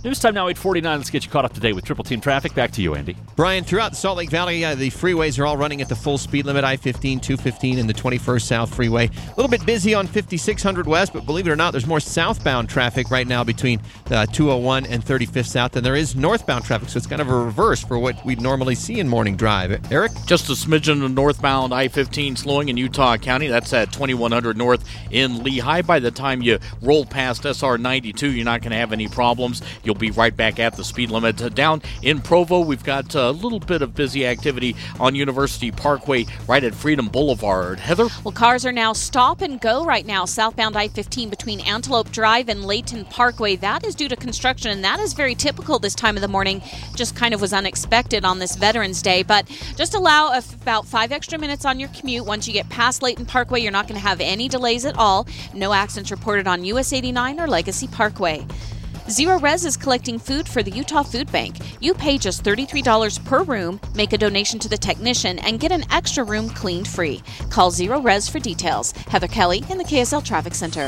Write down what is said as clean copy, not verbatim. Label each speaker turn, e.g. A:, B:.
A: News time now, 8:49. Let's get you caught up to date with Triple Team Traffic. Back to you, Andy.
B: Brian, throughout the Salt Lake Valley, the freeways are all running at the full speed limit. I-15, 215, and the 21st South Freeway. A little bit busy on 5600 West, but believe it or not, there's more southbound traffic right now between 201 and 35th South than there is northbound traffic, so it's kind of a reverse for what we'd normally see in morning drive. Eric?
C: Just a smidgen of northbound I-15 slowing in Utah County. That's at 2100 North in Lehigh. By the time you roll past SR 92, you're not going to have any problems. You'll be right back at the speed limit. Down in Provo, we've got a little bit of busy activity on University Parkway right at Freedom Boulevard. Heather?
D: Well, cars are now stop and go right now, southbound I-15 between Antelope Drive and Layton Parkway. That is due to construction, and that is very typical this time of the morning. Just kind of was unexpected on this Veterans Day, but just allow about 5 extra minutes on your commute. Once you get past Layton Parkway, you're not going to have any delays at all. No accidents reported on US 89 or Legacy Parkway. Zero Res is collecting food for the Utah Food Bank. You pay just $33 per room, make a donation to the technician, and get an extra room cleaned free. Call Zero Res for details. Heather Kelly in the KSL Traffic Center.